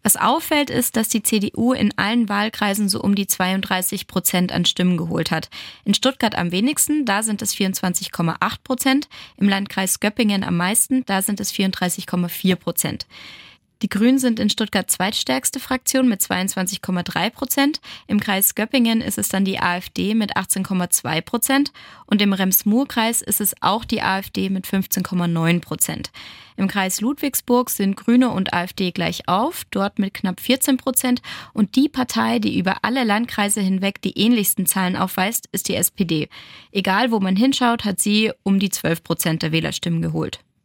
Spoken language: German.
Was auffällt, ist, dass die CDU in allen Wahlkreisen so um die 32% an Stimmen geholt hat. In Stuttgart am wenigsten, da sind es 24,8%. Im Landkreis Göppingen am meisten, da sind es 34,4%. Die Grünen sind in Stuttgart zweitstärkste Fraktion mit 22,3%. Im Kreis Göppingen ist es dann die AfD mit 18,2% und im Rems-Murr-Kreis ist es auch die AfD mit 15,9%. Im Kreis Ludwigsburg sind Grüne und AfD gleich auf, dort mit knapp 14%. Und die Partei, die über alle Landkreise hinweg die ähnlichsten Zahlen aufweist, ist die SPD. Egal, wo man hinschaut, hat sie um die 12% der Wählerstimmen geholt.